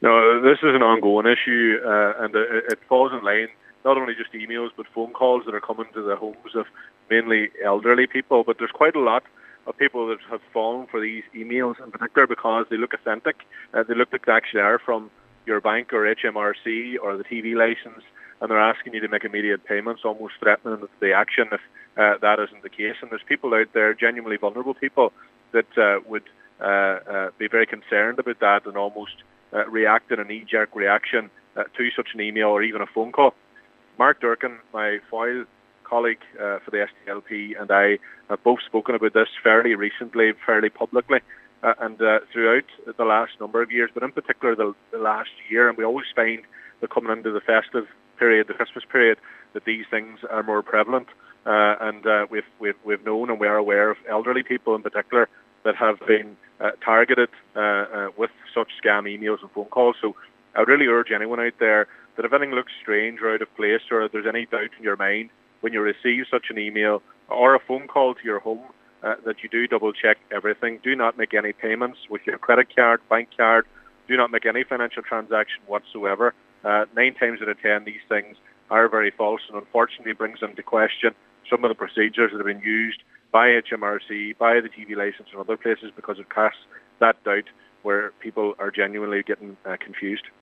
No, this is an ongoing issue, and it falls in line not only just emails but phone calls that are coming to the homes of mainly elderly people. But there's quite a lot of people that have fallen for these emails in particular because they look authentic. They look like they actually are from your bank or HMRC or the TV license, and they're asking you to make immediate payments, almost threatening the action if that isn't the case. And there's people out there, genuinely vulnerable people, that would be very concerned about that and almost react in a knee-jerk reaction to such an email or even a phone call. Mark Durkin, my foil colleague for the SDLP, and I have both spoken about this fairly recently, fairly publicly, and throughout the last number of years, but in particular the last year. And we always find that coming into the festive period, the Christmas period, that these things are more prevalent. And we've known and we are aware of elderly people in particular that have been targeted with such scam emails and phone calls. So I would really urge anyone out there that if anything looks strange or out of place, or if there's any doubt in your mind when you receive such an email or a phone call to your home, that you do double check everything. Do not make any payments with your credit card, bank card. Do not make any financial transaction whatsoever. 9 times out of 10, these things are very false, and unfortunately brings into question some of the procedures that have been used by HMRC, by the TV license and other places, because it casts that doubt where people are genuinely getting confused.